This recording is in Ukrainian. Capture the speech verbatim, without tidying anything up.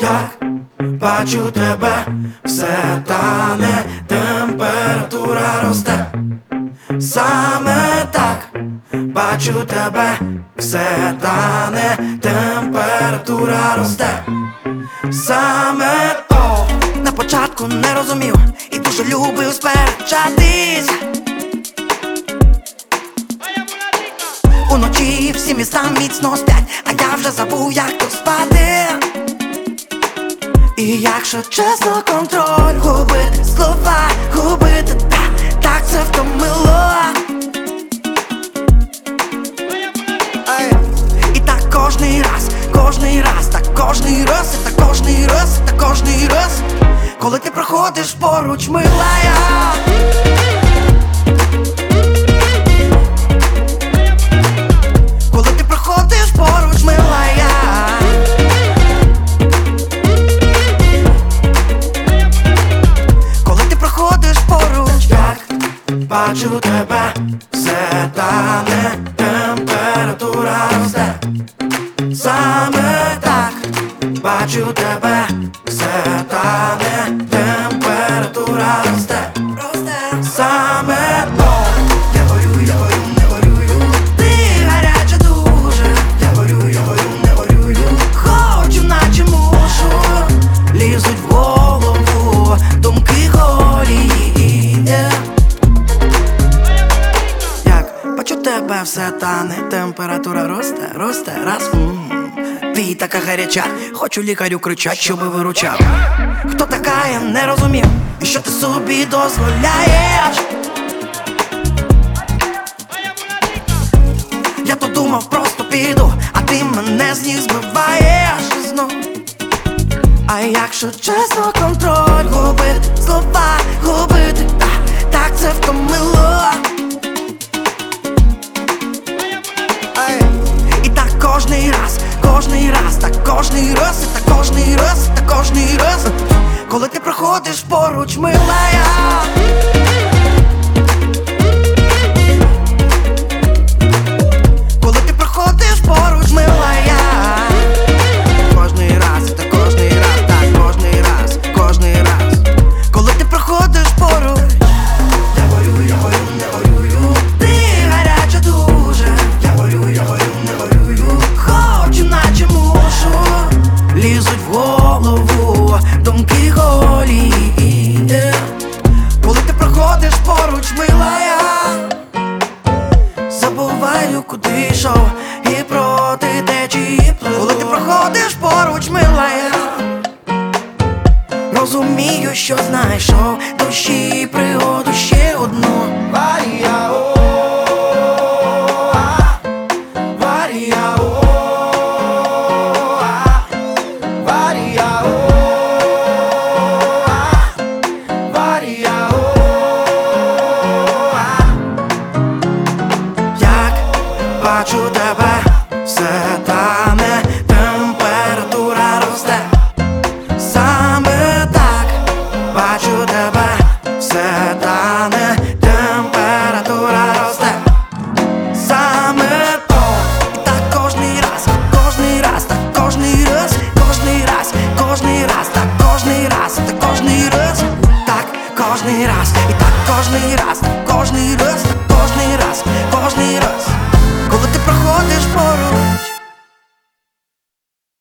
як бачу тебе, все тане, температура росте. Саме так, бачу тебе, все тане, температура росте. Саме о, на початку не розумів і дуже любив сперечатись. Уночі всі міста міцно сплять, а я вже забув, як тут спати. І якщо чесно, контроль губити, слова губити, та, так це втомило. Ай. І так кожний раз, кожний раз, так кожний раз, і так кожний раз, і так кожний раз, коли ти проходиш поруч, милая. Коли ти проходиш поруч, милая. Коли ти проходиш поруч, як бачу тебе, все тане, температура росте. Саме так, бачу тебе, все тане, температура росте. Саме то, я горю, я горю, не горюю. Ти гаряча дуже, я горю, я горю, не горюю. Хочу, наче мушу, лізуть в голову думки голі. Як бачу тебе, все тане, температура росте, росте, раз. М-м. Ти така гаряча, хочу лікарю кричать, щоби виручав. Хто така, я не розумів, і що ти собі дозволяєш? Я то думав, просто піду, а ти мене з ніг збиваєш знов. А якщо чесно, контроль губити, слова губити, та, так це втомило. Ай. І так кожний раз, кожний раз, так кожний раз, і так кожний раз, і так кожний раз, коли ти проходиш поруч, милая. Коли ти проходиш поруч, милая. Кожний раз, і так кожний раз, так кожний раз, кожний раз, коли ти проходиш поруч. Я горю, я горю, не горюю. Ти гаряча дуже, я горю, я горю, не горюю. Хочу, наче мушу, лізуть в голову думки голі. Коли ти проходиш поруч, милая. Забуваю, куди йшов, і проти течії плив. Коли ти проходиш поруч, милая. Розумію, що знайшов душі пригод.